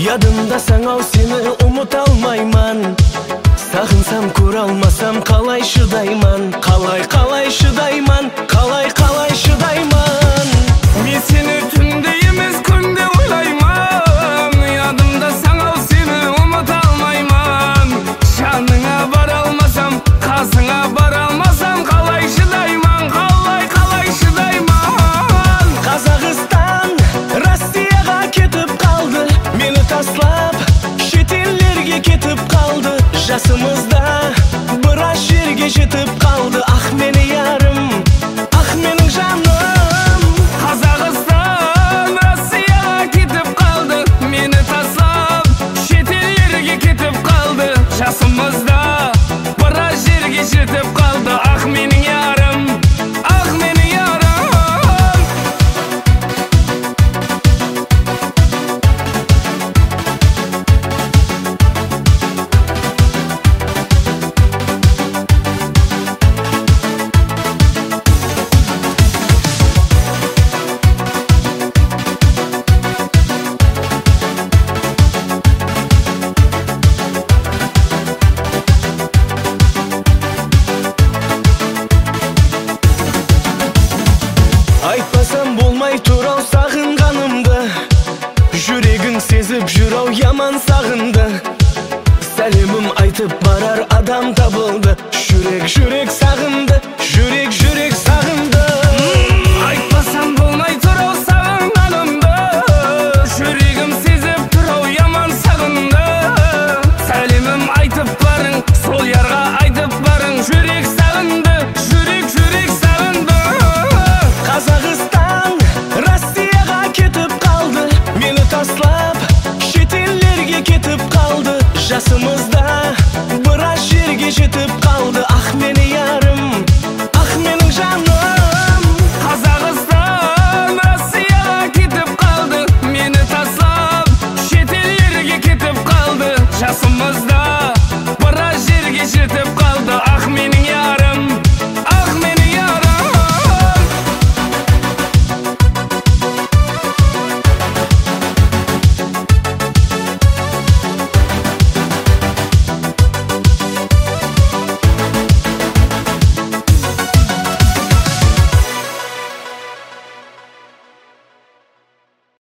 Ядымдасаң ау сені ұмыта алмайман. Сағынсам көре алмасам қалай шыдайман. Қалай шыдайман, қалай шыдайман. Мен сені түнде емес күнде ойлайман. Ядымдасаң ау сені ұмыта алмайман. Жаныңа бара алмасам, қасыңа бара алмасам қалай шыдайман, қалай шыдайман. Қазақстан Россияға кетіп қалды, мені таслап шетеллерге кетіп қалды. Жасымызда біраз жерге жетіп қалды. Ах мені ярым, ах менің жаным. Қазақстан Россияға кетіп қалды, мені таслап шетеллерге кетіп қалды. Жасымызда біраз жерге жетіп қалды. Ах менің ярым, ах менің ярым. Айтпасам болмай тұрау сағынғанымды, жүрегің сезіп жүрау яман сағынды. Сәлемім айтып барар адам табылды, жүрек сағынды.